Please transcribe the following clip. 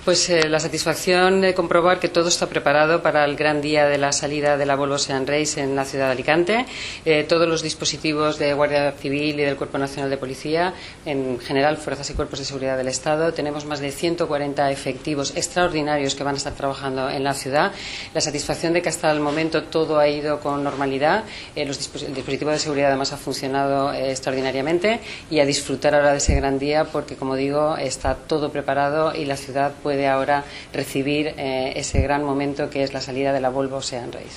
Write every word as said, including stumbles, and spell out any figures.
Pues eh, la satisfacción de comprobar que todo está preparado para el gran día de la salida de la Volvo Ocean Race en la ciudad de Alicante. Eh, todos los dispositivos de Guardia Civil y del Cuerpo Nacional de Policía, en general fuerzas y cuerpos de seguridad del Estado. Tenemos más de ciento cuarenta efectivos extraordinarios que van a estar trabajando en la ciudad. La satisfacción de que hasta el momento todo ha ido con normalidad. Eh, los dispos el dispositivo de seguridad además ha funcionado eh, extraordinariamente, y a disfrutar ahora de ese gran día porque, como digo, está todo preparado y la ciudad puede ahora recibir eh, ese gran momento que es la salida de la Volvo Ocean Race.